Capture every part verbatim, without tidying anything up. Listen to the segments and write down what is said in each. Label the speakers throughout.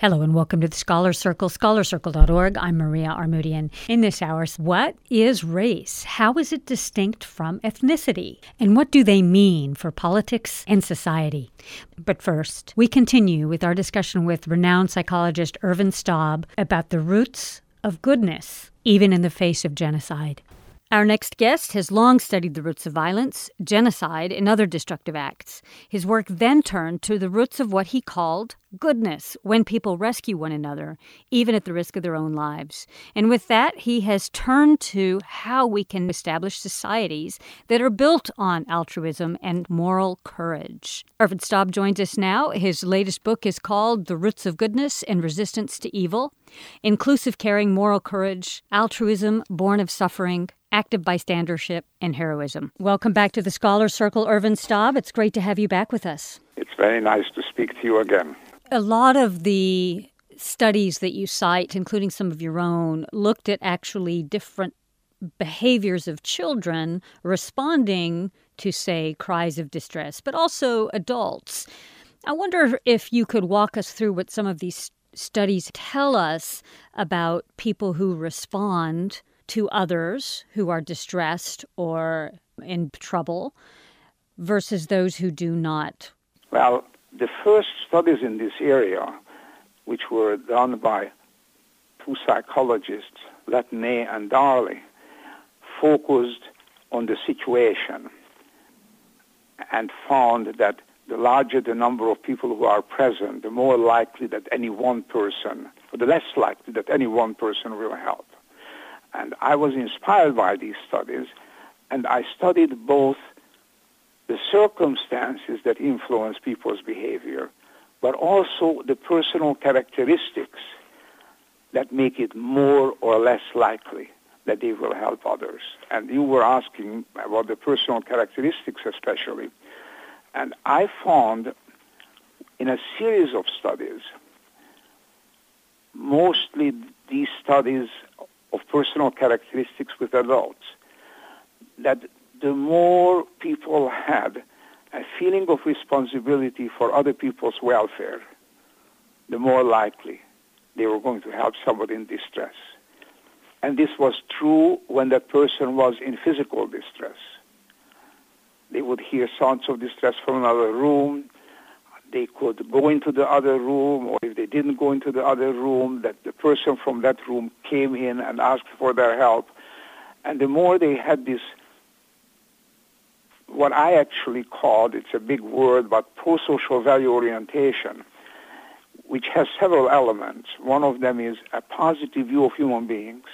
Speaker 1: Hello and welcome to the Scholar Circle, scholar circle dot org. I'm Maria Armoudian. In this hour, what is race? How is it distinct from ethnicity? And what do they mean for politics and society? But first, we continue with our discussion with renowned psychologist Ervin Staub about the roots of goodness, even in the face of genocide. Our next guest has long studied the roots of violence, genocide, and other destructive acts. His work then turned to the roots of what he called goodness, when people rescue one another, even at the risk of their own lives. And with that, he has turned to how we can establish societies that are built on altruism and moral courage. Ervin Staub joins us now. His latest book is called The Roots of Goodness and Resistance to Evil: Inclusive Caring, Moral Courage, Altruism, Born of Suffering, Active Bystandership, and Heroism. Welcome back to the Scholar Circle, Ervin Staub. It's great to have you back with us.
Speaker 2: It's very nice to speak to you again.
Speaker 1: A lot of the studies that you cite, including some of your own, looked at actually different behaviors of children responding to, say, cries of distress, but also adults. I wonder if you could walk us through what some of these studies tell us about people who respond to others who are distressed or in trouble versus those who do not.
Speaker 2: Well, the first studies in this area, which were done by two psychologists, Latané and Darley, focused on the situation and found that the larger the number of people who are present, the more likely that any one person, or the less likely that any one person will help. And I was inspired by these studies, and I studied both the circumstances that influence people's behavior, but also the personal characteristics that make it more or less likely that they will help others. And you were asking about the personal characteristics especially. And I found in a series of studies, mostly these studies of personal characteristics with adults, that the more people had a feeling of responsibility for other people's welfare, the more likely they were going to help somebody in distress. And this was true when that person was in physical distress. They would hear sounds of distress from another room. They could go into the other room, or if they didn't go into the other room, that the person from that room came in and asked for their help. And the more they had this, what I actually called, it's a big word, but pro-social value orientation, which has several elements. One of them is a positive view of human beings,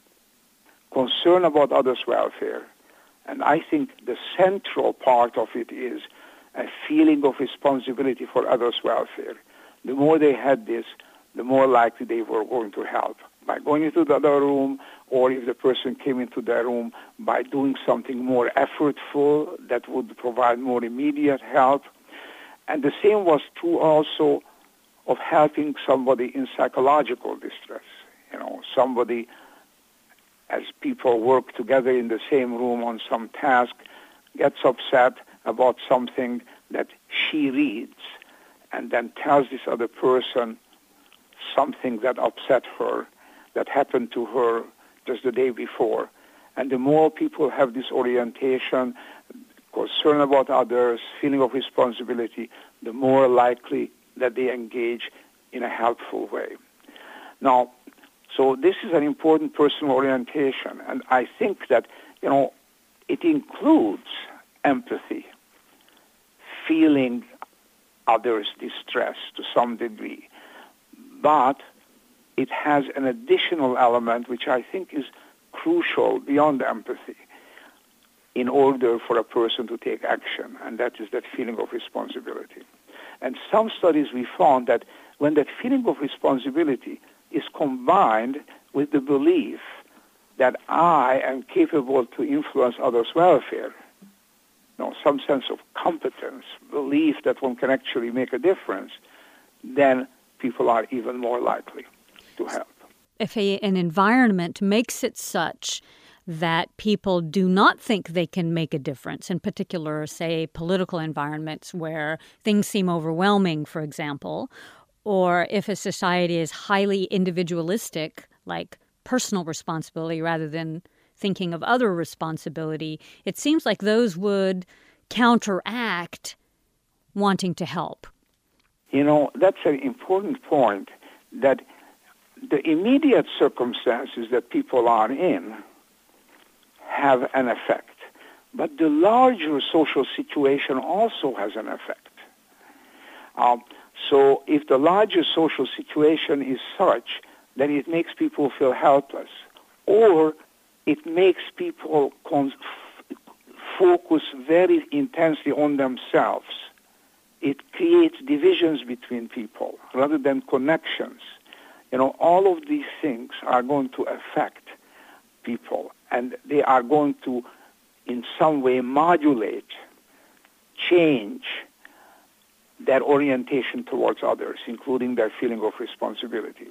Speaker 2: concern about others' welfare, and I think the central part of it is a feeling of responsibility for others' welfare. The more they had this, the more likely they were going to help. By going into the other room, or if the person came into their room, by doing something more effortful that would provide more immediate help. And the same was true also of helping somebody in psychological distress. You know, somebody, as people work together in the same room on some task, gets upset about something that she reads and then tells this other person something that upset her, that happened to her just the day before. And the more people have this orientation, concern about others, feeling of responsibility, the more likely that they engage in a helpful way. Now, so this is an important personal orientation, and I think that, you know, it includes empathy, feeling others' distress to some degree, but it has an additional element which I think is crucial beyond empathy in order for a person to take action, and that is that feeling of responsibility. And some studies we found that when that feeling of responsibility is combined with the belief that I am capable to influence others' welfare, you know, some sense of competence, belief that one can actually make a difference, then people are even more likely to help.
Speaker 1: If a, an environment makes it such that people do not think they can make a difference, in particular, say, political environments where things seem overwhelming, for example, or if a society is highly individualistic, like personal responsibility rather than thinking of other responsibility, it seems like those would counteract wanting to help.
Speaker 2: You know, that's an important point, that the immediate circumstances that people are in have an effect. But the larger social situation also has an effect. Um, so if the larger social situation is such that it makes people feel helpless, or it makes people con- f- focus very intensely on themselves, it creates divisions between people rather than connections. You know, all of these things are going to affect people, and they are going to, in some way, modulate, change their orientation towards others, including their feeling of responsibility.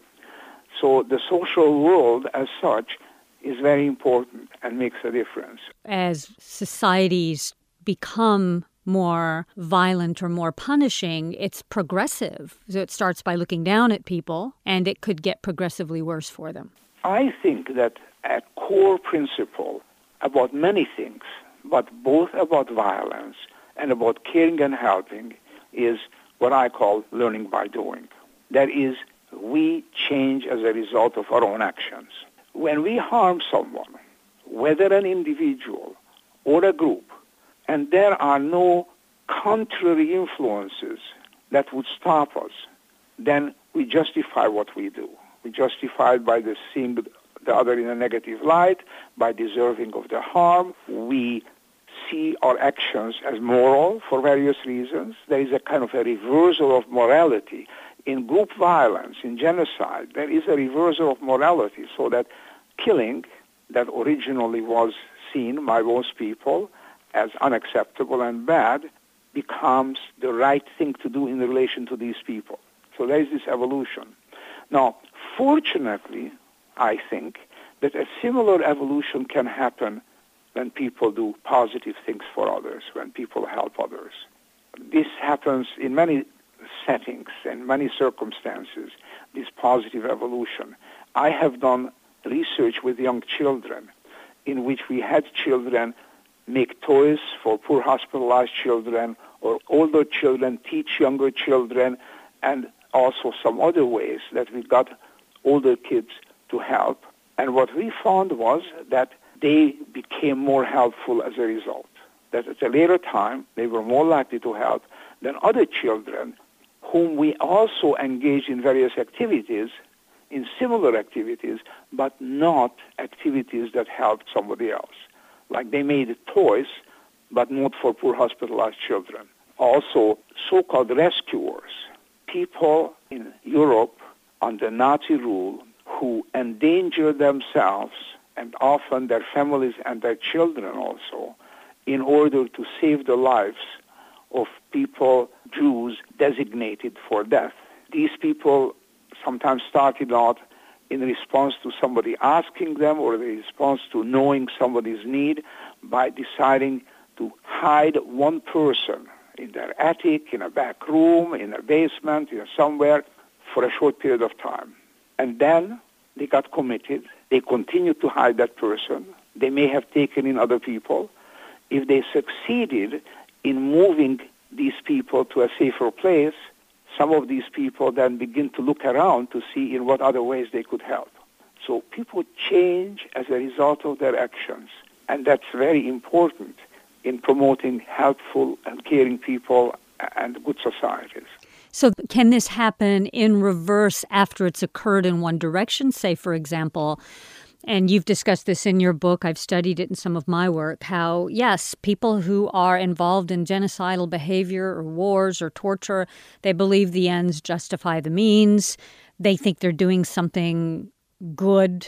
Speaker 2: So the social world as such is very important and makes a difference.
Speaker 1: As societies become more violent or more punishing, it's progressive. So it starts by looking down at people, and it could get progressively worse for them.
Speaker 2: I think that a core principle about many things, but both about violence and about caring and helping, is what I call learning by doing. That is, we change as a result of our own actions. When we harm someone, whether an individual or a group, and there are no contrary influences that would stop us, then we justify what we do. We justify it by the seeing the other in a negative light, by deserving of the harm. We see our actions as moral for various reasons. There is a kind of a reversal of morality. In group violence, in genocide, there is a reversal of morality, so that killing that originally was seen by most people as unacceptable and bad becomes the right thing to do in relation to these people. So there is this evolution. Now, fortunately, I think that a similar evolution can happen when people do positive things for others, when people help others. This happens in many settings and many circumstances, this positive evolution. I have done research with young children in which we had children make toys for poor hospitalized children, or older children teach younger children, and also some other ways that we got older kids to help. And what we found was that they became more helpful as a result. That at a later time, they were more likely to help than other children whom we also engaged in various activities, in similar activities, but not activities that helped somebody else. Like they made toys, but not for poor hospitalized children. Also, so-called rescuers, people in Europe under Nazi rule who endanger themselves and often their families and their children also in order to save the lives of people, Jews, designated for death. These people sometimes started out in response to somebody asking them or in response to knowing somebody's need by deciding to hide one person in their attic, in a back room, in a basement, you know, somewhere for a short period of time. And then they got committed. They continued to hide that person. They may have taken in other people. If they succeeded in moving these people to a safer place, some of these people then begin to look around to see in what other ways they could help. So people change as a result of their actions, and that's very important in promoting helpful and caring people and good societies.
Speaker 1: So can this happen in reverse after it's occurred in one direction? Say, for example, and you've discussed this in your book, I've studied it in some of my work, how, yes, people who are involved in genocidal behavior or wars or torture, they believe the ends justify the means. They think they're doing something good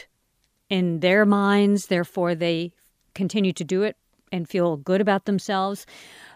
Speaker 1: in their minds, therefore they continue to do it and feel good about themselves.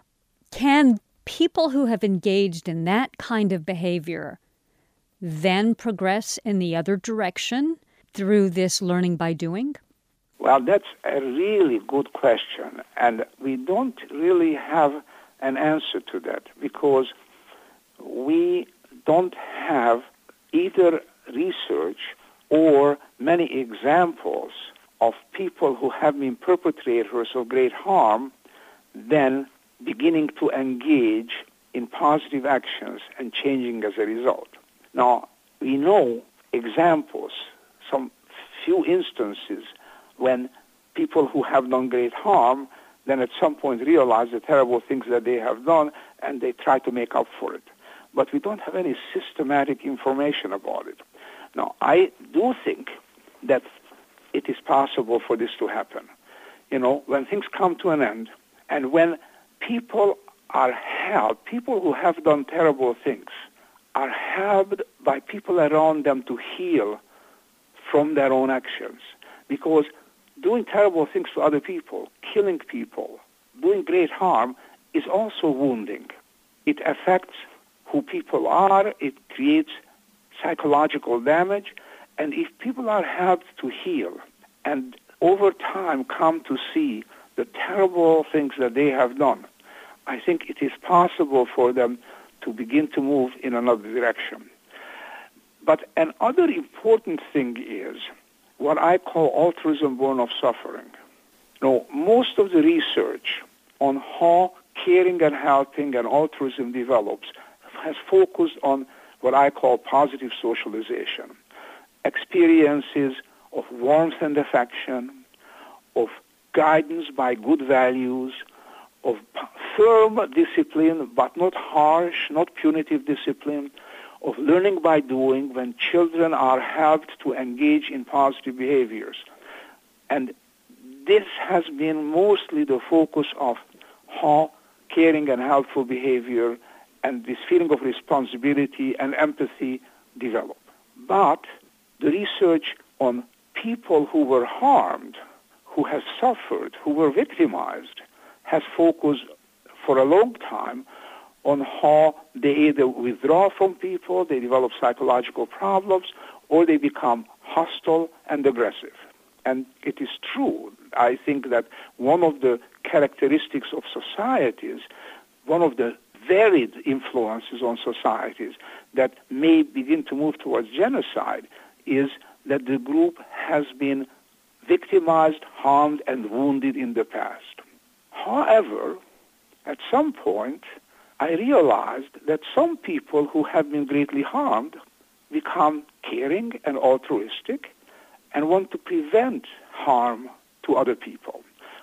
Speaker 1: Can people who have engaged in that kind of behavior then progress in the other direction through this learning by doing?
Speaker 2: Well, that's a really good question, and we don't really have an answer to that because we don't have either research or many examples of people who have been perpetrators of great harm then beginning to engage in positive actions and changing as a result. Now, we know examples, some few instances when people who have done great harm then at some point realize the terrible things that they have done and they try to make up for it. But we don't have any systematic information about it. Now, I do think that it is possible for this to happen. You know, when things come to an end and when people are helped, people who have done terrible things are helped by people around them to heal from their own actions. Because doing terrible things to other people, killing people, doing great harm is also wounding. It affects who people are, it creates psychological damage, and if people are helped to heal and over time come to see the terrible things that they have done, I think it is possible for them to begin to move in another direction. But another important thing is what I call altruism born of suffering. Now, most of the research on how caring and helping and altruism develops has focused on what I call positive socialization, experiences of warmth and affection, of guidance by good values, of firm discipline, but not harsh, not punitive discipline, of learning by doing when children are helped to engage in positive behaviors. And this has been mostly the focus of how caring and helpful behavior and this feeling of responsibility and empathy develop. But the research on people who were harmed, who have suffered, who were victimized, has focused for a long time on how they either withdraw from people, they develop psychological problems, or they become hostile and aggressive. And it is true, I think, that one of the characteristics of societies, one of the varied influences on societies that may begin to move towards genocide is that the group has been victimized, harmed, and wounded in the past. However, at some point, I realized that some people who have been greatly harmed become caring and altruistic and want to prevent harm to other people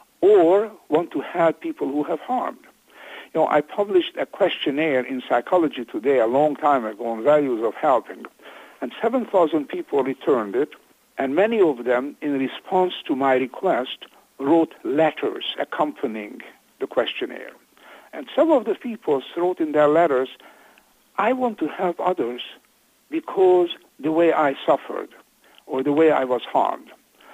Speaker 2: or want to help people who have harmed. You know, I published a questionnaire in Psychology Today a long time ago on values of helping, and seven thousand people returned it, and many of them, in response to my request, wrote letters accompanying the questionnaire. And some of the people wrote in their letters, I want to help others because the way I suffered or the way I was harmed.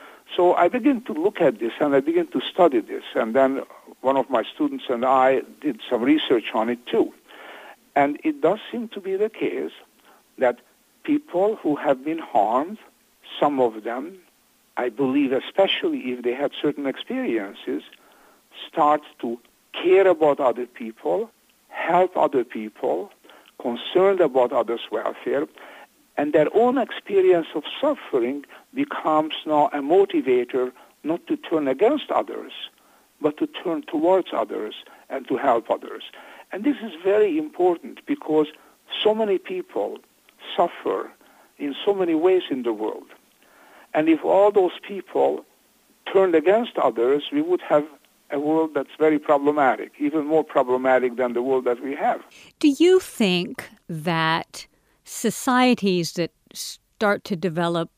Speaker 2: So I began to look at this and I began to study this. And then one of my students and I did some research on it too. And it does seem to be the case that people who have been harmed, some of them, I believe especially if they had certain experiences, start to care about other people, help other people, concerned about others' welfare, and their own experience of suffering becomes now a motivator not to turn against others, but to turn towards others and to help others. And this is very important because so many people suffer in so many ways in the world. And if all those people turned against others, we would have a world that's very problematic, even more problematic than the world that we have.
Speaker 1: Do you think that societies that start to develop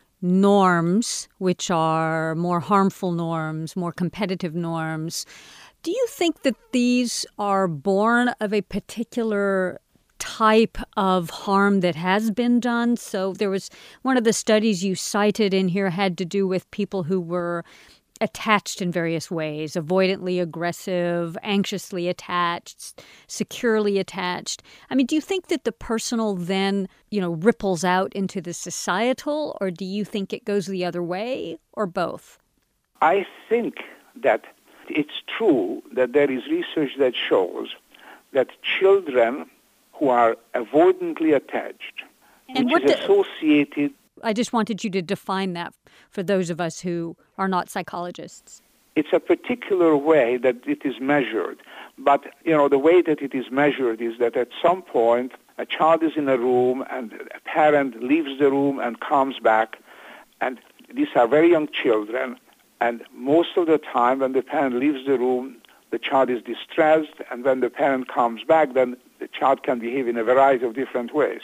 Speaker 1: norms, which are more harmful norms, more competitive norms, do you think that these are born of a particular type of harm that has been done? So there was one of the studies you cited in here had to do with people who were attached in various ways, avoidantly aggressive, anxiously attached, securely attached. I mean, do you think that the personal then, you know, ripples out into the societal, or do you think it goes the other way, or both?
Speaker 2: I think that it's true that there is research that shows that children who are avoidantly attached,
Speaker 1: And
Speaker 2: which
Speaker 1: what
Speaker 2: is
Speaker 1: do-
Speaker 2: associated.
Speaker 1: I just wanted you to define that for those of us who are not psychologists.
Speaker 2: It's a particular way that it is measured. But, you know, the way that it is measured is that at some point a child is in a room and a parent leaves the room and comes back. And these are very young children. And most of the time when the parent leaves the room, the child is distressed. And when the parent comes back, then the child can behave in a variety of different ways.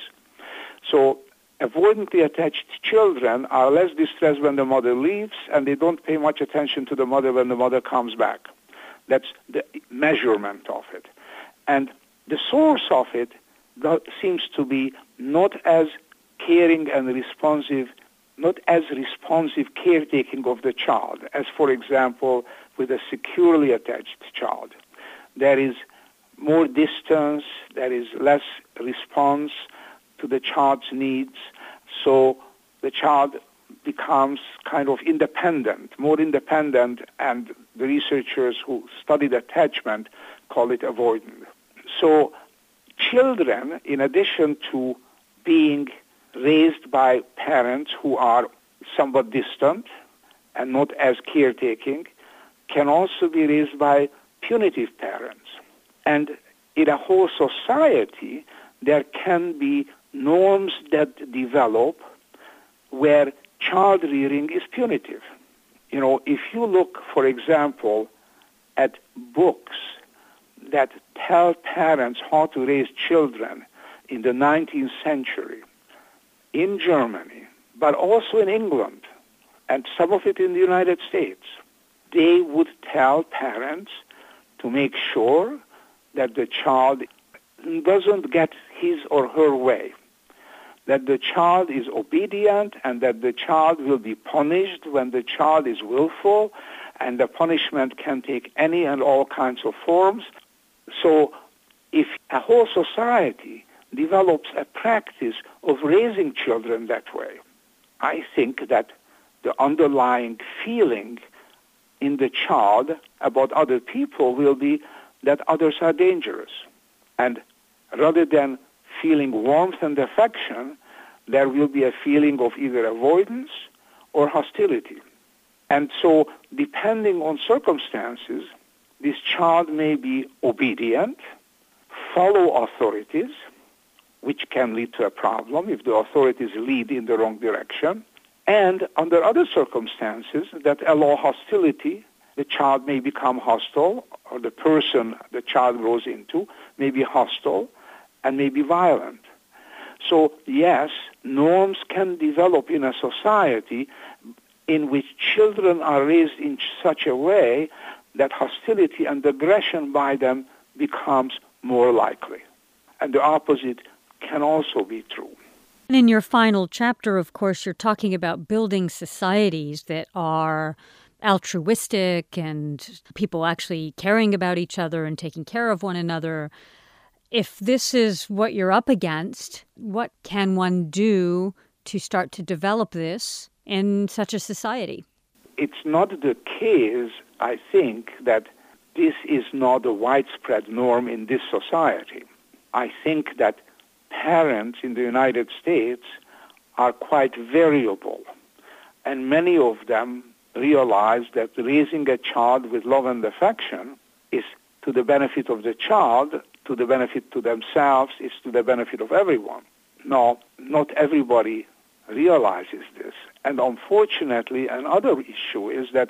Speaker 2: So avoidantly attached children are less distressed when the mother leaves, and they don't pay much attention to the mother when the mother comes back. That's the measurement of it. And the source of it seems to be not as caring and responsive, not as responsive caretaking of the child, as, for example, with a securely attached child. There is more distance, there is less response to the child's needs, so the child becomes kind of independent, more independent, and the researchers who studied attachment call it avoidant. So children, in addition to being raised by parents who are somewhat distant and not as caretaking, can also be raised by punitive parents. And in a whole society, there can be norms that develop where child rearing is punitive. You know, if you look, for example, at books that tell parents how to raise children in the nineteenth century, in Germany, but also in England, and some of it in the United States, they would tell parents to make sure that the child doesn't get his or her way, that the child is obedient and that the child will be punished when the child is willful, and the punishment can take any and all kinds of forms. So if a whole society develops a practice of raising children that way, I think that the underlying feeling in the child about other people will be that others are dangerous. And rather than feeling warmth and affection, there will be a feeling of either avoidance or hostility. And so, depending on circumstances, this child may be obedient, follow authorities, which can lead to a problem if the authorities lead in the wrong direction, and under other circumstances that allow hostility, the child may become hostile, or the person the child grows into may be hostile and may be violent. So, yes, norms can develop in a society in which children are raised in such a way that hostility and aggression by them becomes more likely. And the opposite can also be true.
Speaker 1: And in your final chapter, of course, you're talking about building societies that are altruistic and people actually caring about each other and taking care of one another. If this is what you're up against, what can one do to start to develop this in such a society?
Speaker 2: It's not the case, I think, that this is not a widespread norm in this society. I think that parents in the United States are quite variable, and many of them realize that raising a child with love and affection is to the benefit of the child, to the benefit to themselves, is to the benefit of everyone. No, not everybody realizes this. And unfortunately, another issue is that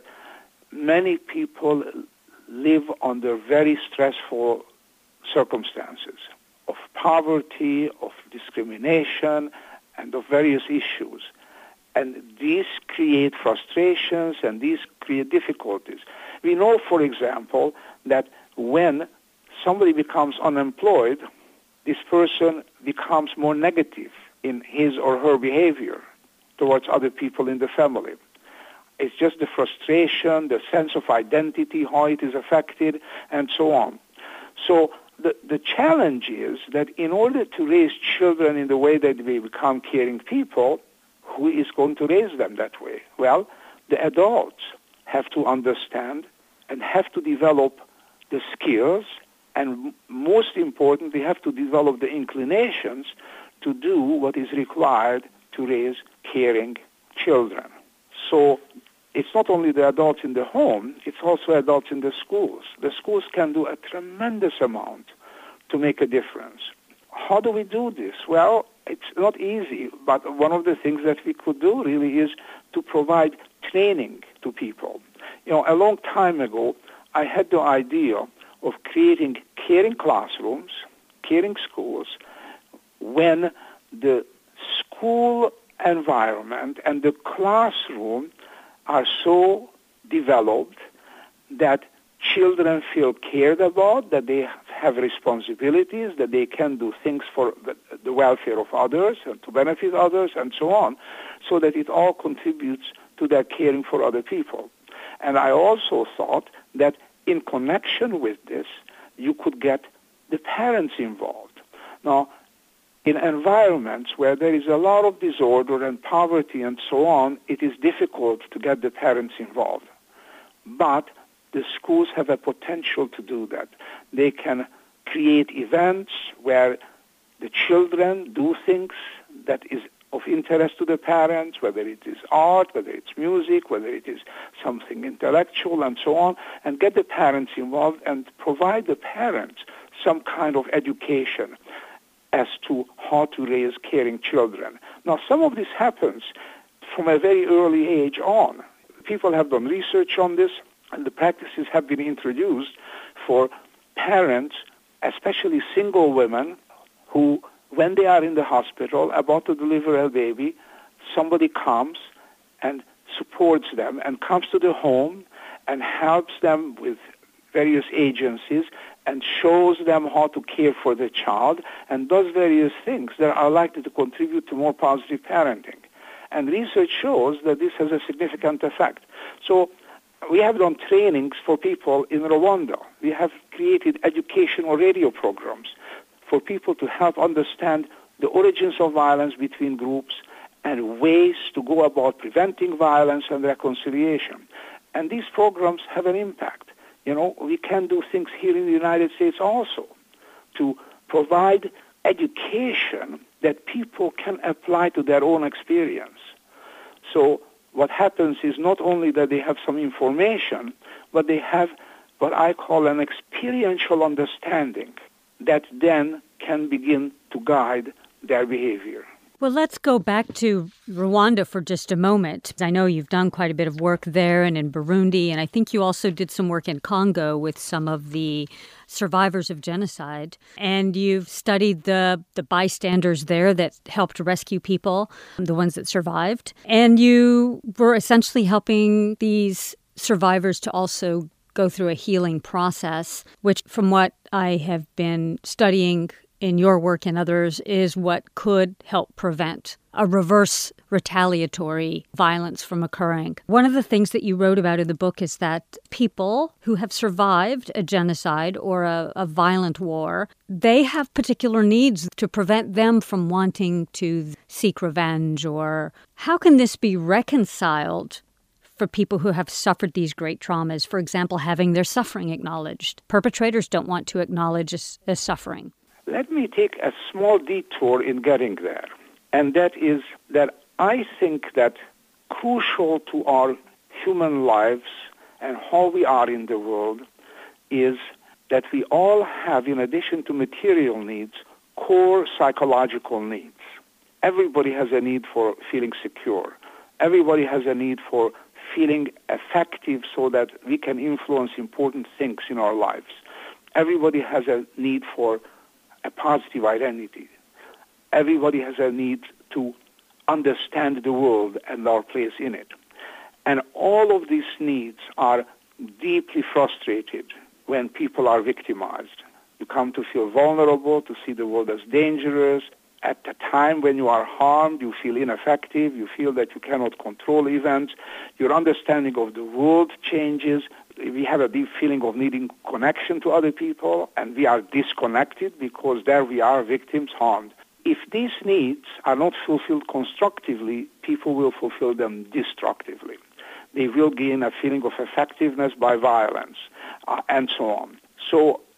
Speaker 2: many people live under very stressful circumstances of poverty, of discrimination, and of various issues. And these create frustrations and these create difficulties. We know, for example, that when somebody becomes unemployed, this person becomes more negative in his or her behavior towards other people in the family. It's just the frustration, the sense of identity, how it is affected, and so on. So the, the challenge is that in order to raise children in the way that they become caring people, who is going to raise them that way? Well, the adults have to understand and have to develop the skills And most important, they have to develop the inclinations to do what is required to raise caring children. So it's not only the adults in the home, it's also adults in the schools. The schools can do a tremendous amount to make a difference. How do we do this? Well, it's not easy, but one of the things that we could do really is to provide training to people. You know, a long time ago, I had the idea of creating caring classrooms, caring schools, when the school environment and the classroom are so developed that children feel cared about, that they have responsibilities, that they can do things for the, the welfare of others and to benefit others and so on, so that it all contributes to their caring for other people. And I also thought that in connection with this, you could get the parents involved. Now, in environments where there is a lot of disorder and poverty and so on, it is difficult to get the parents involved. But the schools have a potential to do that. They can create events where the children do things that is of interest to the parents, whether it is art, whether it's music, whether it is something intellectual and so on, and get the parents involved and provide the parents some kind of education as to how to raise caring children. Now, some of this happens from a very early age on. People have done research on this, and the practices have been introduced for parents, especially single women, who, when they are in the hospital about to deliver a baby, somebody comes and supports them and comes to the home and helps them with various agencies and shows them how to care for the child and does various things that are likely to contribute to more positive parenting. And research shows that this has a significant effect. So we have done trainings for people in Rwanda. We have created educational radio programs for people to help understand the origins of violence between groups and ways to go about preventing violence and reconciliation. And these programs have an impact. You know, we can do things here in the United States also to provide education that people can apply to their own experience. So what happens is not only that they have some information, but they have what I call an experiential understanding that then can begin to guide their behavior.
Speaker 1: Well, let's go back to Rwanda for just a moment. I know you've done quite a bit of work there and in Burundi, and I think you also did some work in Congo with some of the survivors of genocide. And you've studied the, the bystanders there that helped rescue people, the ones that survived. And you were essentially helping these survivors to also go through a healing process, which from what I have been studying in your work and others is what could help prevent a reverse retaliatory violence from occurring. One of the things that you wrote about in the book is that people who have survived a genocide or a, a violent war, they have particular needs to prevent them from wanting to seek revenge. Or how can this be reconciled for people who have suffered these great traumas? For example, having their suffering acknowledged. Perpetrators don't want to acknowledge a, a suffering.
Speaker 2: Let me take a small detour in getting there. And that is that I think that crucial to our human lives and how we are in the world is that we all have, in addition to material needs, core psychological needs. Everybody has a need for feeling secure. Everybody has a need for feeling effective so that we can influence important things in our lives. Everybody has a need for a positive identity. Everybody has a need to understand the world and our place in it. And all of these needs are deeply frustrated when people are victimized. You come to feel vulnerable, to see the world as dangerous. At the time when you are harmed, you feel ineffective, you feel that you cannot control events, your understanding of the world changes. We have a deep feeling of needing connection to other people, and we are disconnected because there we are, victims harmed. If these needs are not fulfilled constructively, people will fulfill them destructively. They will gain a feeling of effectiveness by violence, uh, and so on. So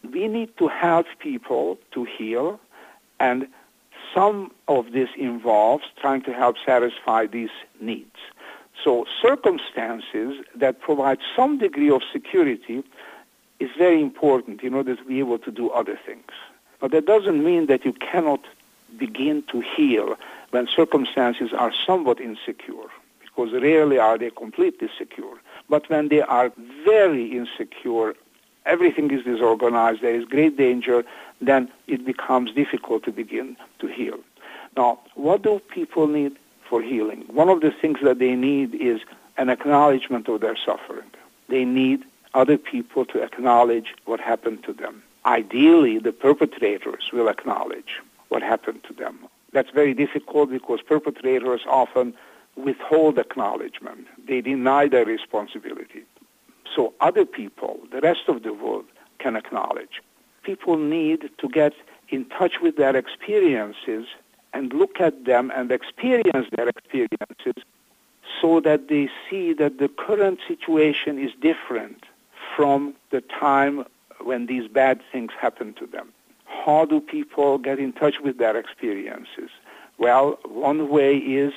Speaker 2: we need to help people to heal, and some of this involves trying to help satisfy these needs. So circumstances that provide some degree of security is very important in order to be able to do other things. But that doesn't mean that you cannot begin to heal when circumstances are somewhat insecure, because rarely are they completely secure. But when they are very insecure, everything is disorganized, there is great danger, then it becomes difficult to begin to heal. Now, what do people need for healing? One of the things that they need is an acknowledgement of their suffering. They need other people to acknowledge what happened to them. Ideally, the perpetrators will acknowledge what happened to them. That's very difficult because perpetrators often withhold acknowledgement. They deny their responsibility. So other people, the rest of the world, can acknowledge. People need to get in touch with their experiences and look at them and experience their experiences so that they see that the current situation is different from the time when these bad things happened to them. How do people get in touch with their experiences? Well, one way is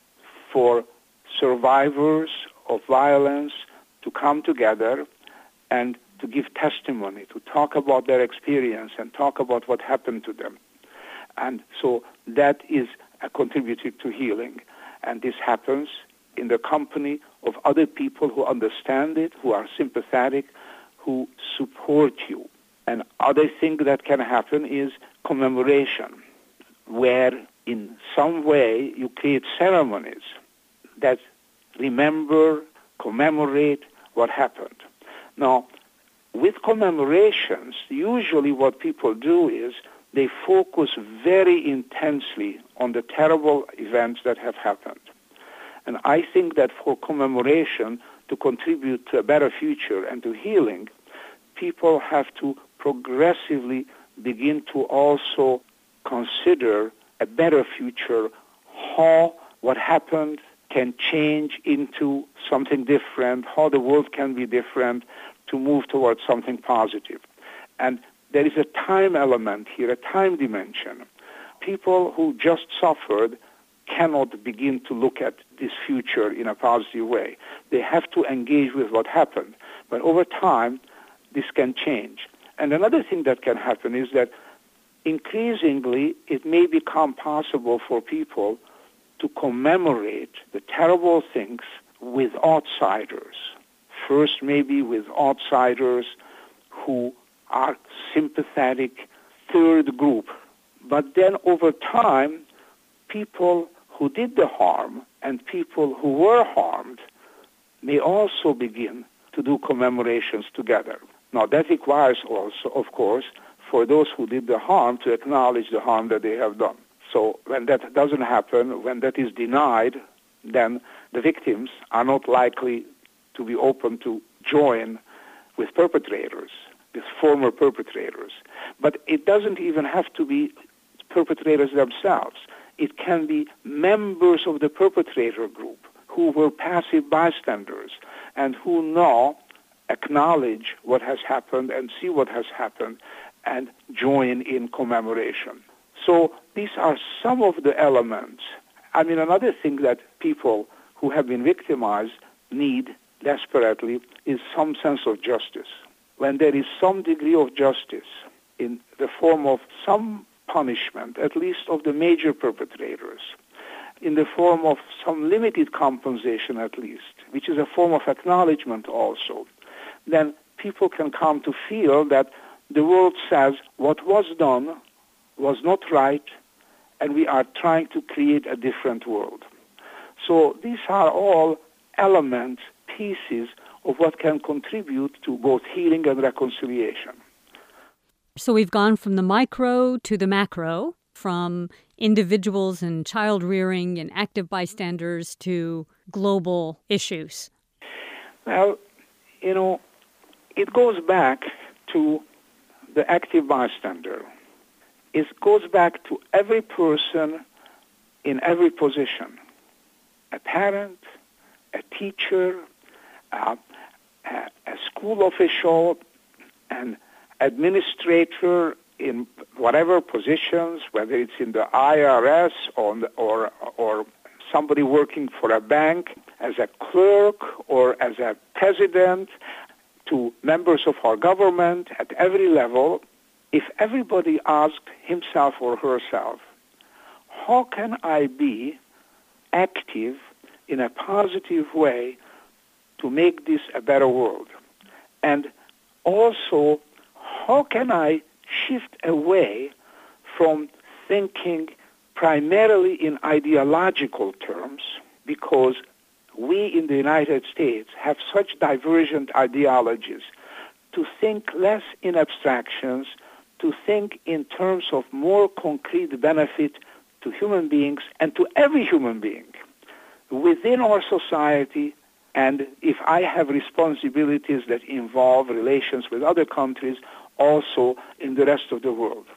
Speaker 2: for survivors of violence to come together and to give testimony, to talk about their experience and talk about what happened to them. And so that is a contributor to healing. And this happens in the company of other people who understand it, who are sympathetic, who support you. And other thing that can happen is commemoration, where in some way you create ceremonies that remember, commemorate what happened. Now, with commemorations, usually what people do is they focus very intensely on the terrible events that have happened. And I think that for commemoration to contribute to a better future and to healing, people have to progressively begin to also consider a better future, how what happened can change into something different, how the world can be different to move towards something positive. And there is a time element here, a time dimension. People who just suffered cannot begin to look at this future in a positive way. They have to engage with what happened. But over time, this can change. And another thing that can happen is that increasingly it may become possible for people to commemorate the terrible things with outsiders. First, maybe with outsiders who are sympathetic, third group. But then over time, people who did the harm and people who were harmed may also begin to do commemorations together. Now, that requires also, of course, for those who did the harm to acknowledge the harm that they have done. So when that doesn't happen, when that is denied, then the victims are not likely to be open to join with perpetrators, with former perpetrators. But it doesn't even have to be perpetrators themselves. It can be members of the perpetrator group who were passive bystanders and who now acknowledge what has happened and see what has happened and join in commemoration. So these are some of the elements. I mean, another thing that people who have been victimized need desperately is some sense of justice. When there is some degree of justice in the form of some punishment, at least of the major perpetrators, in the form of some limited compensation at least, which is a form of acknowledgement also, then people can come to feel that the world says what was done was not right, and we are trying to create a different world. So these are all elements, pieces of what can contribute to both healing and reconciliation.
Speaker 1: So we've gone from the micro to the macro, from individuals and child rearing and active bystanders to global issues.
Speaker 2: Well, you know, it goes back to the active bystander. It goes back to every person in every position, a parent, a teacher, uh, a, a school official, and administrator in whatever positions, whether it's in the I R S or, or, or somebody working for a bank, as a clerk or as a president, to members of our government at every level, if everybody asked himself or herself, how can I be active in a positive way to make this a better world? And also, how can I shift away from thinking primarily in ideological terms, because we in the United States have such divergent ideologies, to think less in abstractions, to think in terms of more concrete benefit to human beings and to every human being within our society. And if I have responsibilities that involve relations with other countries, also in the rest of the world.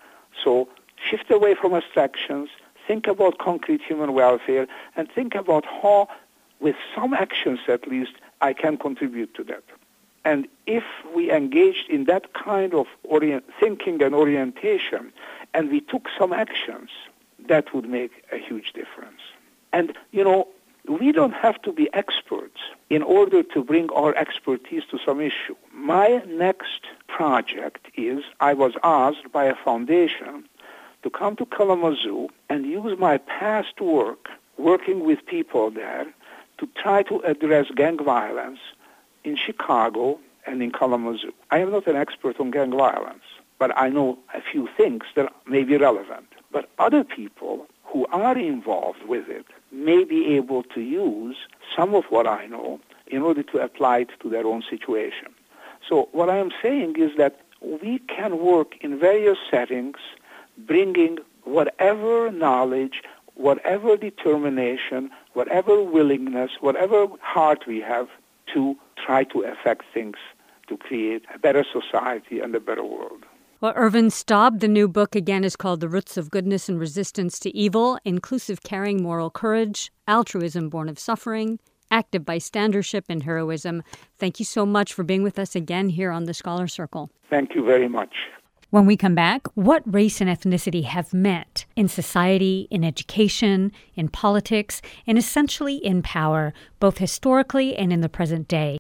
Speaker 2: So shift away from abstractions, think about concrete human welfare, and think about how, with some actions at least, I can contribute to that. And if we engaged in that kind of orient- thinking and orientation, and we took some actions, that would make a huge difference. And, you know, we don't have to be experts in order to bring our expertise to some issue. My next project is, I was asked by a foundation to come to Kalamazoo and use my past work, working with people there, to try to address gang violence in Chicago and in Kalamazoo. I am not an expert on gang violence, but I know a few things that may be relevant. But other people who are involved with it may be able to use some of what I know in order to apply it to their own situation. So what I am saying is that we can work in various settings, bringing whatever knowledge, whatever determination, whatever willingness, whatever heart we have to try to affect things to create a better society and a better world.
Speaker 1: Well, Ervin Staub, the new book again is called The Roots of Goodness and Resistance to Evil, Inclusive Caring, Moral Courage, Altruism Born of Suffering, Active Bystandership and Heroism. Thank you so much for being with us again here on the Scholar Circle.
Speaker 2: Thank you very much.
Speaker 1: When we come back, what race and ethnicity have meant in society, in education, in politics, and essentially in power, both historically and in the present day.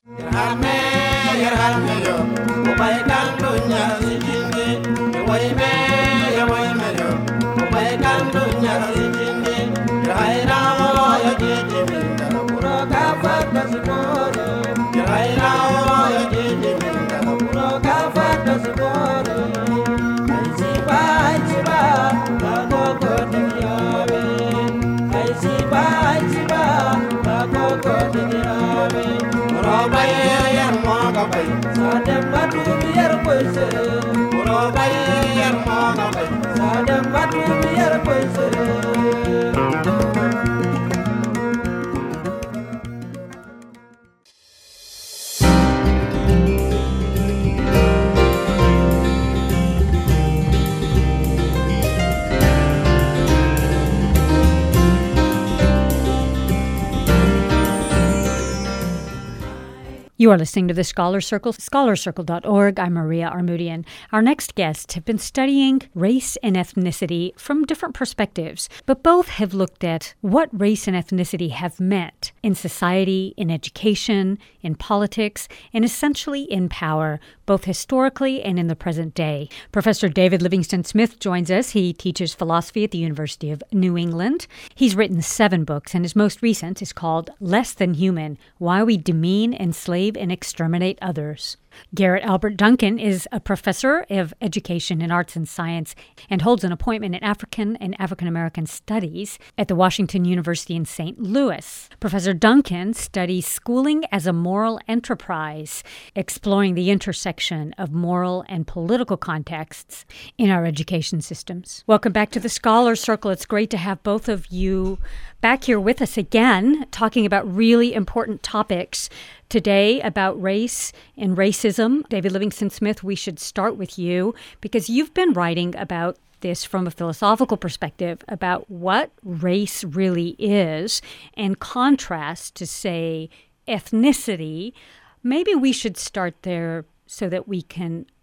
Speaker 1: You are listening to The Scholar Circle, scholar circle dot org. I'm Maria Armoudian. Our next guests have been studying race and ethnicity from different perspectives, but both have looked at what race and ethnicity have meant in society, in education, in politics, and essentially in power, both historically and in the present day. Professor David Livingston Smith joins us. He teaches philosophy at the University of New England. He's written seven books, and his most recent is called Less Than Human: Why We Demean, Enslave, and Exterminate Others. Garrett Albert Duncan is a professor of education in arts and science and holds an appointment in African and African American studies at the Washington University in Saint Louis. Professor Duncan studies schooling as a moral enterprise, exploring the intersection of moral and political contexts in our education systems. Welcome back to the Scholar Circle. It's great to have both of you back here with us again, talking about really important topics today about race and racism. David Livingston Smith, we should start with you because you've been writing about this from a philosophical perspective about what race really is in contrast to, say, ethnicity. Maybe we should start there so that we can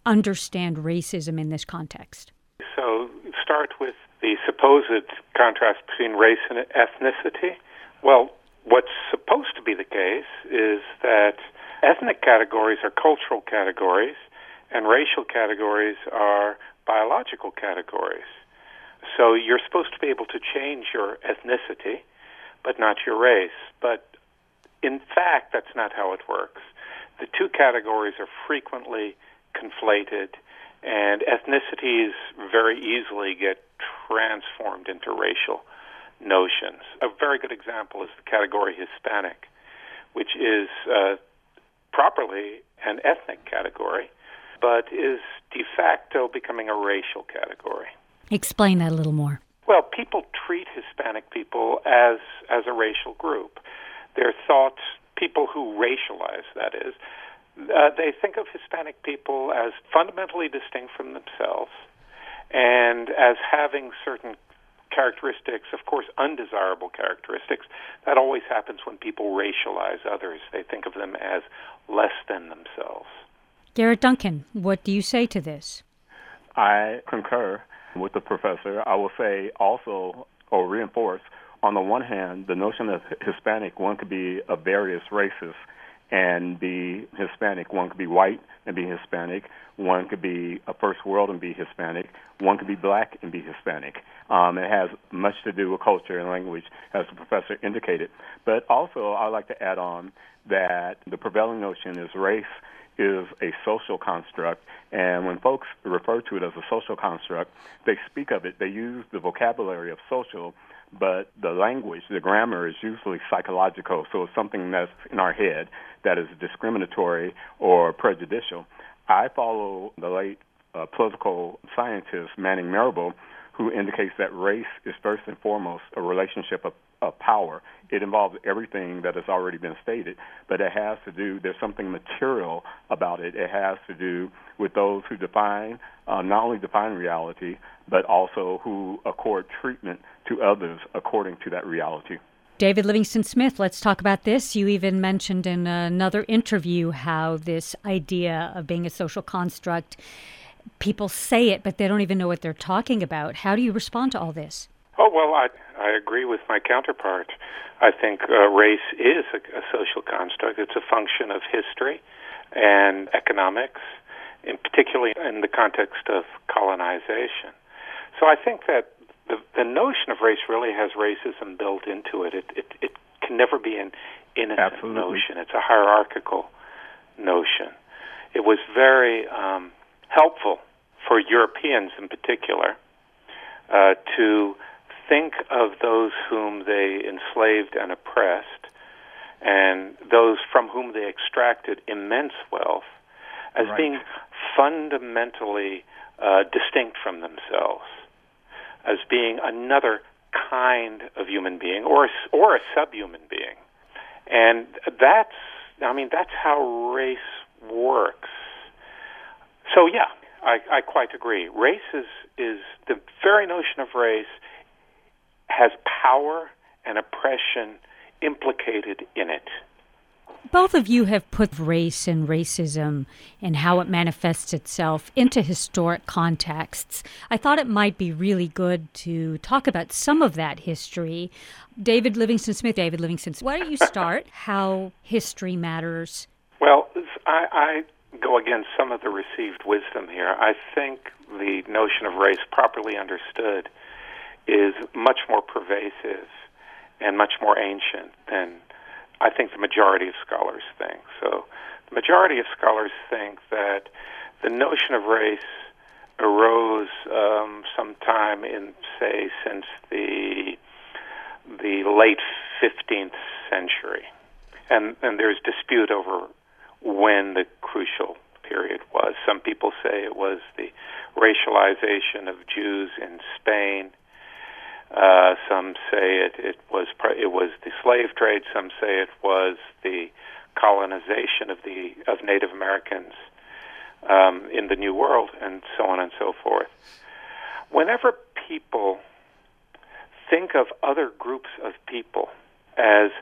Speaker 1: understand racism in this context?
Speaker 3: So start with the supposed contrast between race and ethnicity. Well, what's supposed to be the case is that ethnic categories are cultural categories and racial categories are biological categories. So you're supposed to be able to change your ethnicity, but not your race. But in fact, that's not how it works. The two categories are frequently conflated, and ethnicities very easily get transformed into racial notions. A very good example is the category Hispanic, which is uh, properly an ethnic category, but is de facto becoming a racial category.
Speaker 1: Explain that a little more.
Speaker 3: Well, people treat Hispanic people as as a racial group. They're thought, people who racialize, that is, uh, they think of Hispanic people as fundamentally distinct from themselves and as having certain characteristics, of course, undesirable characteristics. That always happens when people racialize others. They think of them as less than themselves.
Speaker 1: Garrett Duncan, what do you say to this?
Speaker 4: I concur with the professor. I will say also, or reinforce, on the one hand, the notion of Hispanic, one could be of various races and be Hispanic. One could be white and be Hispanic. One could be a first world and be Hispanic. One could be black and be Hispanic. Um, it has much to do with culture and language, as the professor indicated. But also, I'd like to add on that the prevailing notion is race is a social construct, and when folks refer to it as a social construct, they speak of it, they use the vocabulary of social, but the language, the grammar is usually psychological, so it's something that's in our head that is discriminatory or prejudicial. I follow the late uh, political scientist Manning Marable, who indicates that race is first and foremost a relationship of, of power. It involves everything that has already been stated, but it has to do, there's something material about it. It has to do with those who define, uh, not only define reality, but also who accord treatment to others according to that reality.
Speaker 1: David Livingston Smith, let's talk about this. You even mentioned in another interview how this idea of being a social construct, people say it, but they don't even know what they're talking about. How do you respond to all this?
Speaker 3: Oh, well, I, I agree with my counterpart. I think uh, race is a, a social construct. It's a function of history and economics, in particularly in the context of colonization. So I think that the, the notion of race really has racism built into it. It, it, it can never be an innocent
Speaker 4: Absolutely.
Speaker 3: notion. It's a hierarchical notion. It was very um, helpful for Europeans in particular uh, to think of those whom they enslaved and oppressed and those from whom they extracted immense wealth as
Speaker 4: right. being
Speaker 3: fundamentally uh, distinct from themselves, as being another kind of human being or a, or a subhuman being. And that's, I mean, that's how race works. So, yeah, I, I quite agree. Race is, is the very notion of race has power and oppression implicated in it.
Speaker 1: Both of you have put race and racism and how it manifests itself into historic contexts. I thought it might be really good to talk about some of that history. David Livingston Smith, David Livingston, why don't you start how history matters?
Speaker 3: Well, I, I go against some of the received wisdom here. I think the notion of race, properly understood, is much more pervasive and much more ancient than I think the majority of scholars think. So the majority of scholars think that the notion of race arose um, sometime in, say, since the the late fifteenth century. And, and there's dispute over when the crucial period was. Some people say it was the racialization of Jews in Spain. Uh, some say it, it was it was the slave trade. Some say it was the colonization of the of Native Americans um, in the New World, and so on and so forth. Whenever people think of other groups of people as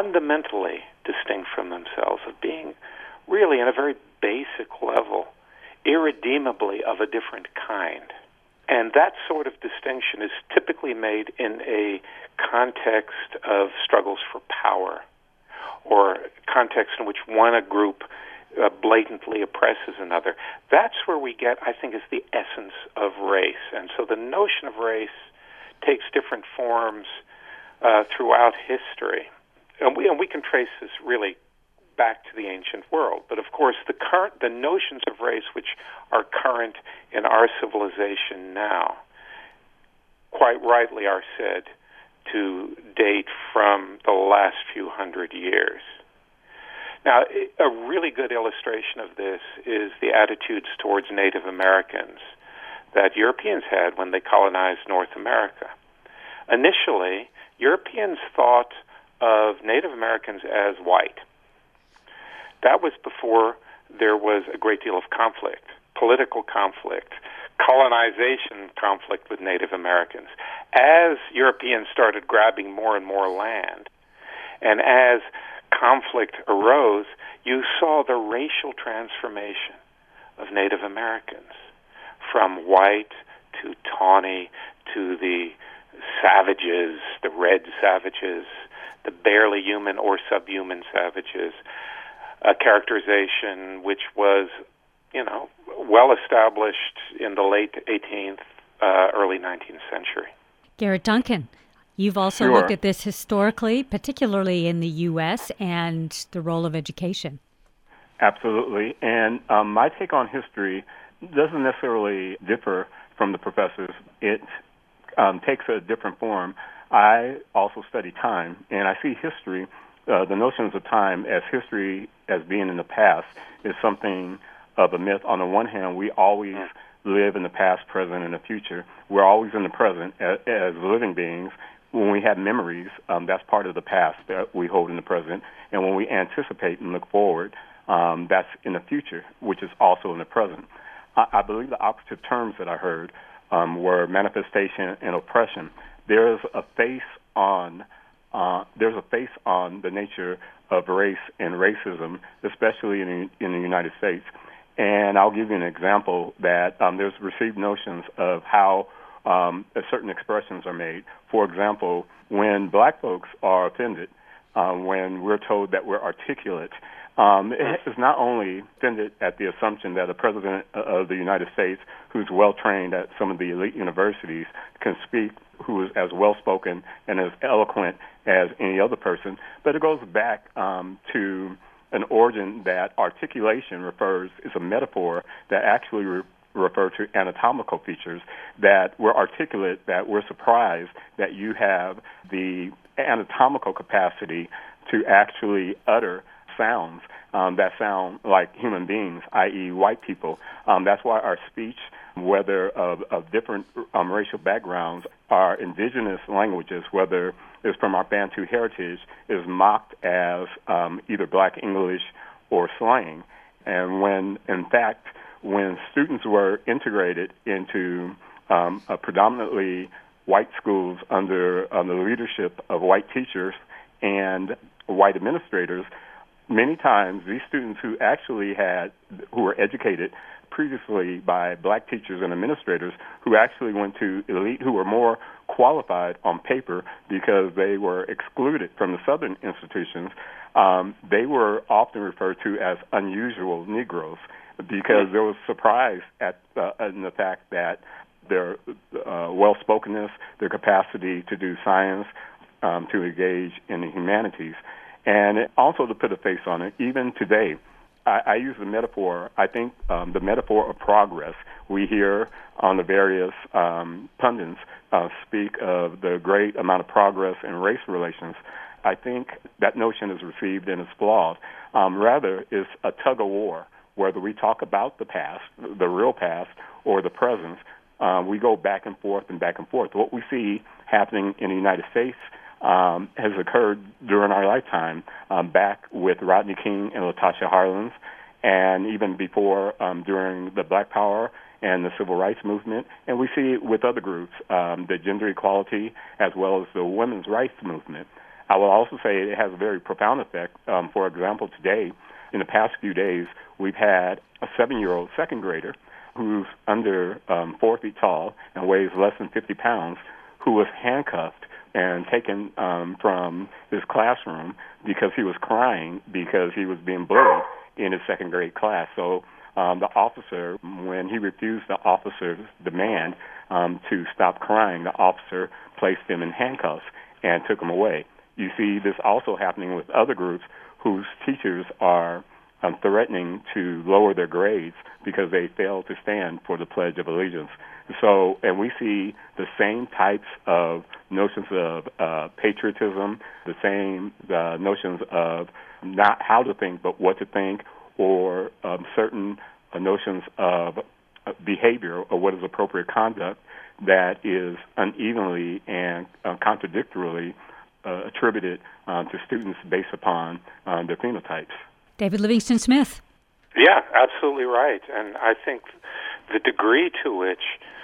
Speaker 3: fundamentally distinct from themselves, of being really, on a very basic level, irredeemably of a different kind. And that sort of distinction is typically made in a context of struggles for power, or context in which one a group uh, blatantly oppresses another. That's where we get, I think, is the essence of race. And so the notion of race takes different forms uh, throughout history. And we, and we can trace this really back to the ancient world. But of course, the current, the notions of race which are current in our civilization now, quite rightly are said to date from the last few hundred years. Now, a really good illustration of this is the attitudes towards Native Americans that Europeans had when they colonized North America. Initially, Europeans thought of Native Americans as white. That was before there was a great deal of conflict, political conflict, colonization conflict with Native Americans. As Europeans started grabbing more and more land, and as conflict arose, you saw the racial transformation of Native Americans, from white to tawny to the savages, the red savages, the barely human or subhuman savages, a characterization which was, you know, well established in the late eighteenth, uh, early nineteenth century.
Speaker 1: Garrett Duncan, you've also
Speaker 4: Sure.
Speaker 1: looked at this historically, particularly in the U S and the role of education.
Speaker 4: Absolutely. And um, my take on history doesn't necessarily differ from the professor's. It um, takes a different form. I also study time, and I see history, uh, the notions of time as history as being in the past is something of a myth. On the one hand, we always live in the past, present, and the future. We're always in the present as, as living beings. When we have memories, um, that's part of the past that we hold in the present. And when we anticipate and look forward, um, that's in the future, which is also in the present. I, I believe the operative terms that I heard um, were manifestation and oppression. There is a face on uh, there's a face on the nature of race and racism, especially in the, in the United States. And I'll give you an example that um, there's received notions of how um, certain expressions are made. For example, when black folks are offended, um, when we're told that we're articulate, um, it is not only offended at the assumption that a president of the United States who's well-trained at some of the elite universities can speak, who is as well-spoken and as eloquent as any other person, but it goes back um, to an origin that articulation refers, is a metaphor that actually re- refer to anatomical features, that we're articulate, that we're surprised that you have the anatomical capacity to actually utter sounds um, that sound like human beings, that is white people. Um, that's why our speech, whether of, of different um, racial backgrounds, our indigenous languages, whether it's from our Bantu heritage, is mocked as um, either black English or slang. And when, in fact, when students were integrated into um, a predominantly white schools under um, the leadership of white teachers and white administrators, many times these students who actually had, who were educated previously by black teachers and administrators, who actually went to elite, who were more qualified on paper because they were excluded from the Southern institutions, um, they were often referred to as unusual Negroes because there was surprise at uh, in the fact that their uh, well-spokenness, their capacity to do science, um, to engage in the humanities. And also to put a face on it, even today, I, I use the metaphor, I think um, the metaphor of progress. We hear on the various um, pundits uh, speak of the great amount of progress in race relations. I think that notion is received and is flawed. Um, rather, it's a tug-of-war, whether we talk about the past, the real past, or the present. Um, we go back and forth and back and forth. What we see happening in the United States Um, has occurred during our lifetime, um, back with Rodney King and LaTosha Harlins, and even before um, during the Black Power and the Civil Rights Movement. And we see it with other groups, um, the gender equality as well as the women's rights movement. I will also say it has a very profound effect. Um, for example, today, in the past few days, we've had seven-year-old second grader who's under um, four feet tall and weighs less than fifty pounds, who was handcuffed and taken um, from his classroom because he was crying because he was being bullied in his second grade class. So um, the officer, when he refused the officer's demand um, to stop crying, the officer placed him in handcuffs and took him away. You see this also happening with other groups whose teachers are um, threatening to lower their grades because they fail to stand for the Pledge of Allegiance. So, and we see the same types of notions of uh, patriotism, the same uh, notions of not how to think, but what to think, or um, certain uh, notions of uh, behavior or what is appropriate conduct that is unevenly and uh, contradictorily uh, attributed uh, to students based upon um, their phenotypes.
Speaker 1: David Livingston Smith.
Speaker 3: Yeah, absolutely right. And I think the degree to which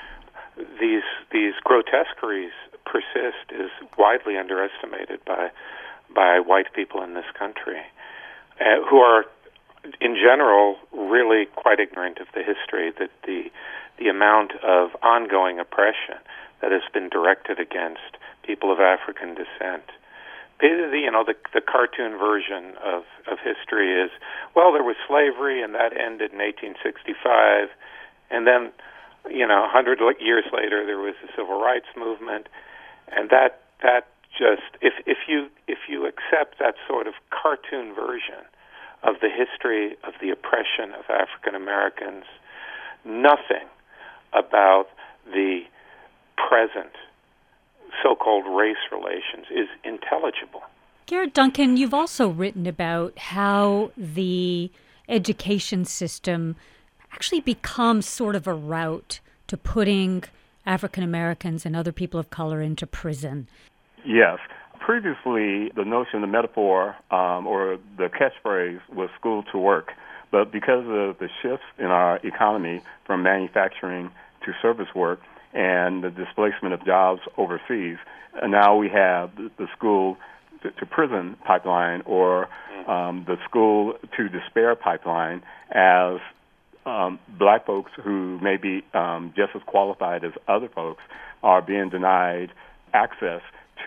Speaker 3: these these grotesqueries persist is widely underestimated by by white people in this country, uh, who are, in general, really quite ignorant of the history, that the the amount of ongoing oppression that has been directed against people of African descent. You know, the, the cartoon version of, of history is, well, there was slavery, and that ended in eighteen sixty-five, and then, you know, a hundred years later, there was the civil rights movement, and that that just, if if you if you accept that sort of cartoon version of the history of the oppression of African Americans, nothing about the present so-called race relations is intelligible.
Speaker 1: Garrett Duncan, you've also written about how the education system actually becomes sort of a route to putting African Americans and other people of color into prison.
Speaker 4: Yes. Previously, the notion, the metaphor, um, or the catchphrase was school to work. But because of the shifts in our economy from manufacturing to service work, and the displacement of jobs overseas, and now we have the, the school to, to prison pipeline, or um, the school to despair pipeline, as um, black folks who may be um, just as qualified as other folks are being denied access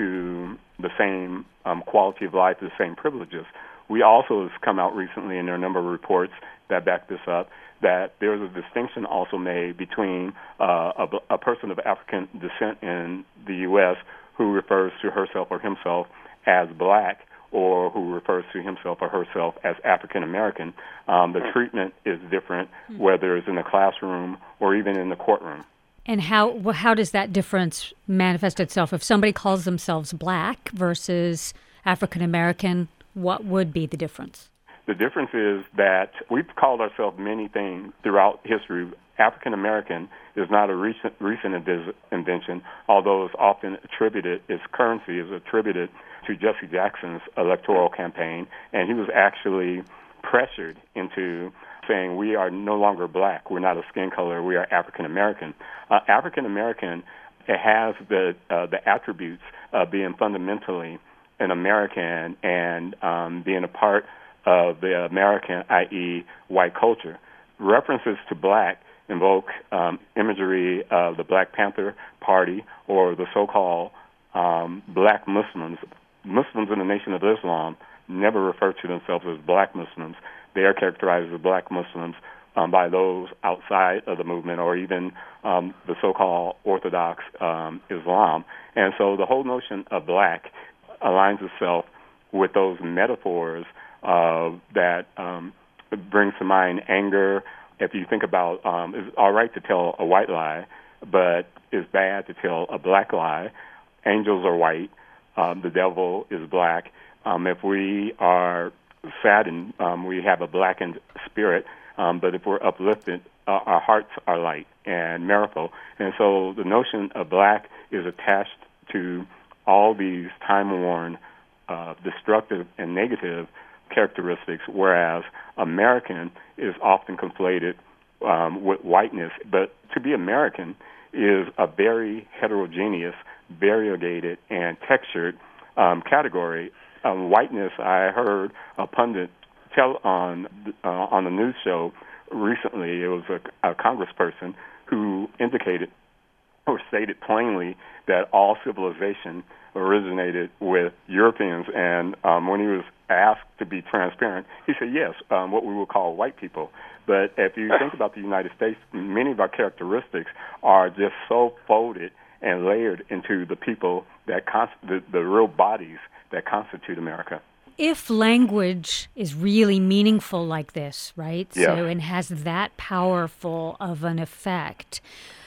Speaker 4: to the same um, quality of life, the same privileges. We also have come out recently, and there are a number of reports that back this up, that there's a distinction also made between uh, a, a person of African descent in the U S who refers to herself or himself as black, or who refers to himself or herself as African American. Um, the treatment is different, whether it's in the classroom or even in the courtroom.
Speaker 1: And how well, how does that difference manifest itself? If somebody calls themselves black versus African American, what would be the difference?
Speaker 4: The difference is that we've called ourselves many things throughout history. African American is not a recent recent invention, although it's often attributed, its currency is attributed to Jesse Jackson's electoral campaign, and he was actually pressured into saying we are no longer black, we're not a skin color, we are African American. Uh, African American, it has the uh, the attributes of being fundamentally an American and um, being a part of the American, that is white culture. References to black invoke um, imagery of the Black Panther Party or the so-called um, black Muslims. Muslims in the Nation of Islam never refer to themselves as black Muslims. They are characterized as black Muslims um, by those outside of the movement, or even um, the so-called Orthodox um, Islam. And so the whole notion of black aligns itself with those metaphors uh, that um, brings to mind anger. If you think about, um, it's all right to tell a white lie, but it's bad to tell a black lie. Angels are white. Um, the devil is black. Um, if we are saddened, um, we have a blackened spirit. Um, but if we're uplifted, uh, our hearts are light and miracul. And so the notion of black is attached to all these time-worn, uh, destructive and negative characteristics, whereas American is often conflated um, with whiteness. But to be American is a very heterogeneous, variegated, and textured um, category. Um, whiteness, I heard a pundit tell on uh, on the news show recently, it was a, a congressperson who indicated or stated plainly that all civilization originated with Europeans. And um, when he was asked to be transparent, he said, yes, um, what we would call white people. But if you think about the United States, many of our characteristics are just so folded and layered into the people that const- the, the real bodies that constitute America.
Speaker 1: If language is really meaningful like this, right?
Speaker 4: Yeah.
Speaker 1: So, and has that powerful of an effect,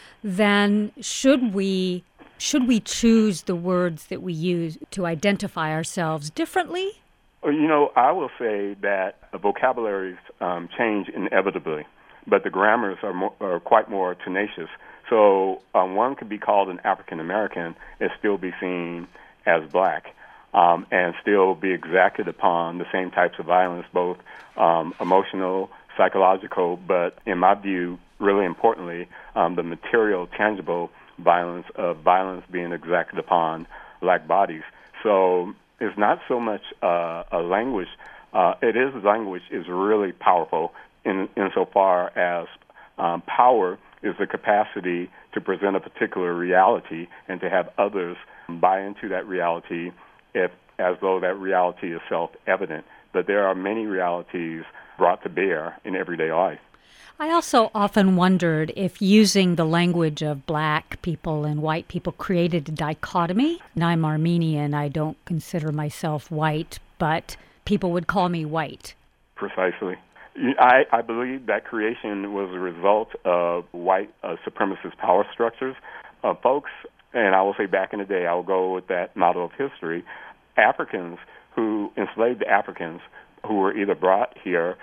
Speaker 1: then should we should we choose the words that we use to identify ourselves differently?
Speaker 4: You know, I will say that the vocabularies um, change inevitably, but the grammars are, more, are quite more tenacious. So um, one could be called an African American and still be seen as black, um, and still be exacted upon the same types of violence, both um, emotional, psychological, but in my view, really importantly, um, the material, tangible violence of violence being exacted upon black bodies. So it's not so much uh, a language. Uh, it is language is really powerful in insofar as um, power is the capacity to present a particular reality and to have others buy into that reality if as though that reality is self-evident. But there are many realities brought to bear in everyday life.
Speaker 1: I also often wondered if using the language of black people and white people created a dichotomy. And I'm Armenian. I don't consider myself white, but people would call me white.
Speaker 4: Precisely. I, I believe that creation was a result of white uh, supremacist power structures. Uh, folks, and I will say back in the day, I will go with that model of history, Africans who enslaved Africans who were either brought here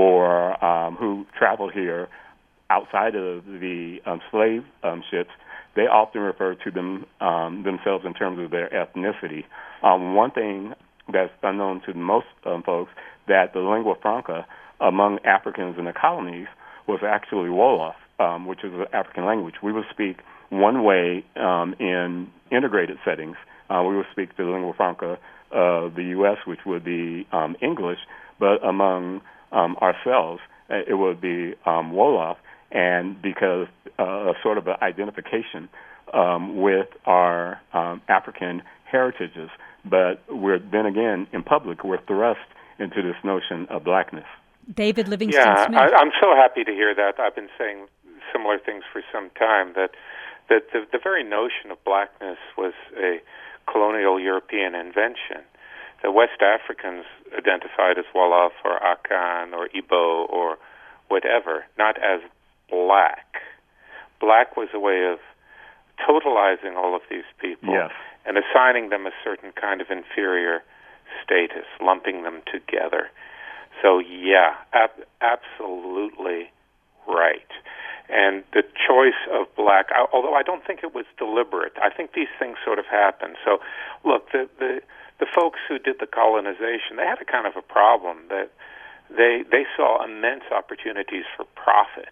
Speaker 4: or um, who traveled here outside of the um, slave um, ships, they often refer to them um, themselves in terms of their ethnicity. Um, one thing that's unknown to most um, folks, that the lingua franca among Africans in the colonies was actually Wolof, um, which is an African language. We would speak one way um, in integrated settings. Uh, we would speak the lingua franca of the U S, which would be um, English, but among um, ourselves, it would be um, Wolof, and because uh, sort of an identification um, with our um, African heritages. But we're then again, in public, we're thrust into this notion of blackness.
Speaker 1: David Livingston
Speaker 3: yeah,
Speaker 1: Smith.
Speaker 3: I, I'm so happy to hear that. I've been saying similar things for some time, that that the, the very notion of blackness was a colonial European invention. The West Africans identified as Wolof or Akan or Igbo or whatever, not as black. Black was a way of totalizing all of these people
Speaker 4: yes.
Speaker 3: and assigning them a certain kind of inferior status, lumping them together. So, yeah, ab- absolutely right. And the choice of black, although I don't think it was deliberate, I think these things sort of happen. So, look, the, the the folks who did the colonization, they had a kind of a problem that they they saw immense opportunities for profit,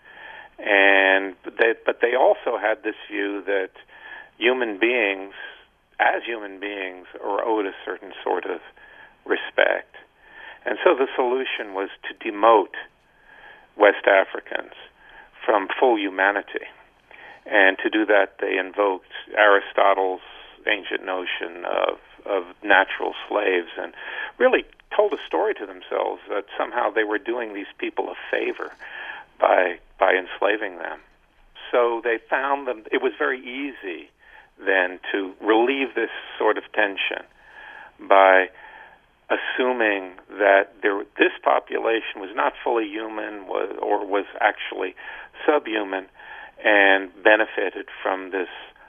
Speaker 3: and they, but they also had this view that human beings, as human beings, are owed a certain sort of respect. And so the solution was to demote West Africans from full humanity. And to do that, they invoked Aristotle's ancient notion of, of natural slaves and really told a story to themselves that somehow they were doing these people a favor by by enslaving them. So they found them, it was very easy then to relieve this sort of tension by assuming that there, this population was not fully human was, or was actually subhuman and benefited from this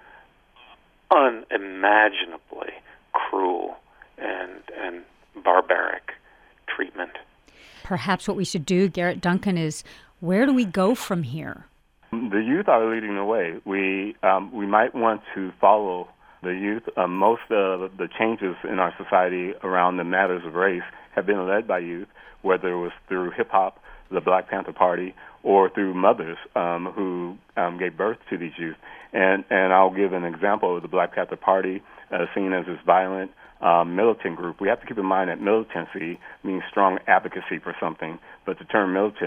Speaker 3: unimaginably cruel and, and barbaric treatment.
Speaker 1: Perhaps what we should do, Garrett Duncan, is where do we go from here?
Speaker 4: The youth are leading the way. We um, we might want to follow the youth. Uh, most of the changes in our society around the matters of race have been led by youth, whether it was through hip-hop, the Black Panther Party, or through mothers um, who um, gave birth to these youth. And, and I'll give an example of the Black Panther Party, uh, seen as this violent um, militant group. We have to keep in mind that militancy means strong advocacy for something, but the term militant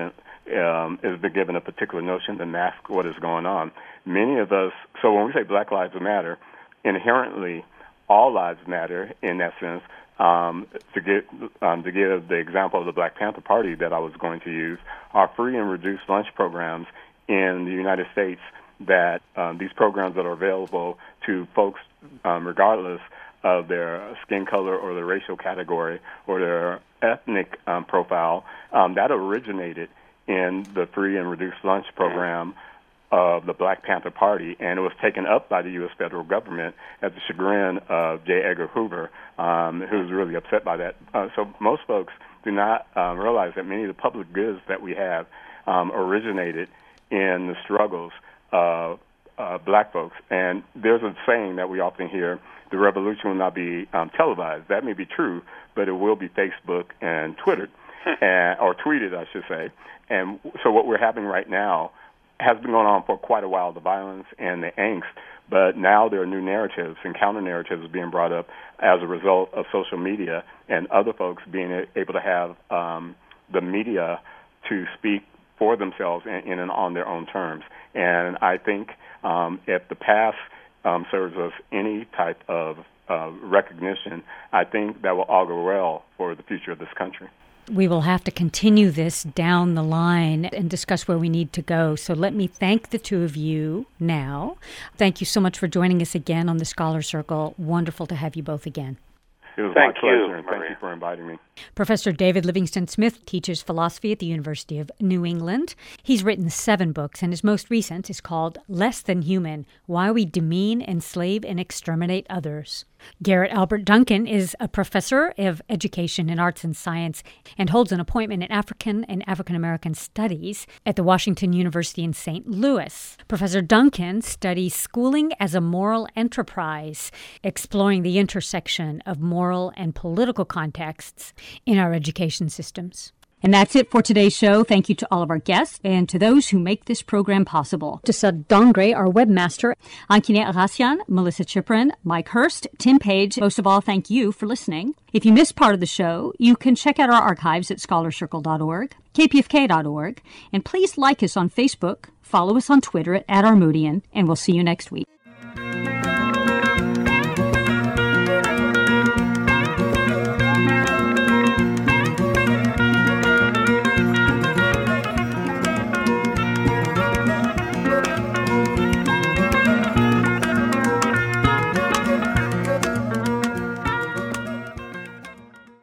Speaker 4: um, has been given a particular notion to mask what is going on. Many of us, so when we say Black Lives Matter, inherently all lives matter in that sense. Um, to get um, to give the example of the Black Panther Party that I was going to use, our free and reduced lunch programs in the United States, that um, these programs that are available to folks um, regardless of their skin color or their racial category or their ethnic um, profile, um, that originated in the free and reduced lunch program of the Black Panther Party, and it was taken up by the U S federal government at the chagrin of J. Edgar Hoover, um, who was really upset by that. Uh, so most folks do not um, realize that many of the public goods that we have um, originated in the struggles of uh, black folks. And there's a saying that we often hear, the revolution will not be um, televised. That may be true, but it will be Facebook and Twittered, and, or tweeted, I should say. And so what we're having right now has been going on for quite a while, the violence and the angst, but now there are new narratives and counter-narratives being brought up as a result of social media and other folks being able to have um, the media to speak for themselves in, in and on their own terms. And I think um, if the past um, serves us any type of uh, recognition, I think that will augur well for the future of this country.
Speaker 1: We will have to continue this down the line and discuss where we need to go. So let me thank the two of you now. Thank you so much for joining us again on the Scholar Circle. Wonderful to have you both again.
Speaker 4: It was
Speaker 3: thank
Speaker 4: my pleasure,
Speaker 3: you,
Speaker 4: and
Speaker 3: Maria.
Speaker 4: thank you for inviting me.
Speaker 1: Professor David Livingston Smith teaches philosophy at the University of New England. He's written seven books, and his most recent is called Less Than Human: Why We Demean, Enslave, and Exterminate Others. Garrett Albert Duncan is a professor of education in arts and science and holds an appointment in African and African American studies at the Washington University in Saint Louis. Professor Duncan studies schooling as a moral enterprise, exploring the intersection of moral and political contexts in our education systems. And that's it for today's show. Thank you to all of our guests and to those who make this program possible. To Sud Dongre, our webmaster, Ankine Arasian, Melissa Chiprin, Mike Hurst, Tim Page. Most of all, thank you for listening. If you missed part of the show, you can check out our archives at scholar circle dot org, k p f k dot org, and please like us on Facebook, follow us on Twitter at, at Armoudian, and we'll see you next week.